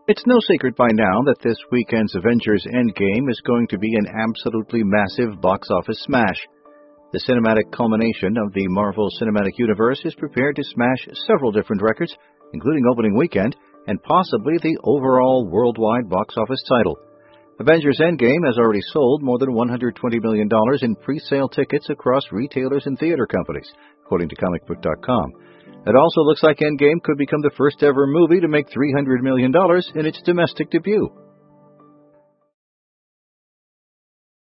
It's no secret by now that this weekend's Avengers Endgame is going to be an absolutely massive box office smash. The cinematic culmination of the Marvel Cinematic Universe is prepared to smash several different records, including opening weekend, and possibly the overall worldwide box office title. Avengers Endgame has already sold more than $120 million in pre-sale tickets across retailers and theater companies, according to comicbook.com. It also looks like Endgame could become the first ever movie to make $300 million in its domestic debut.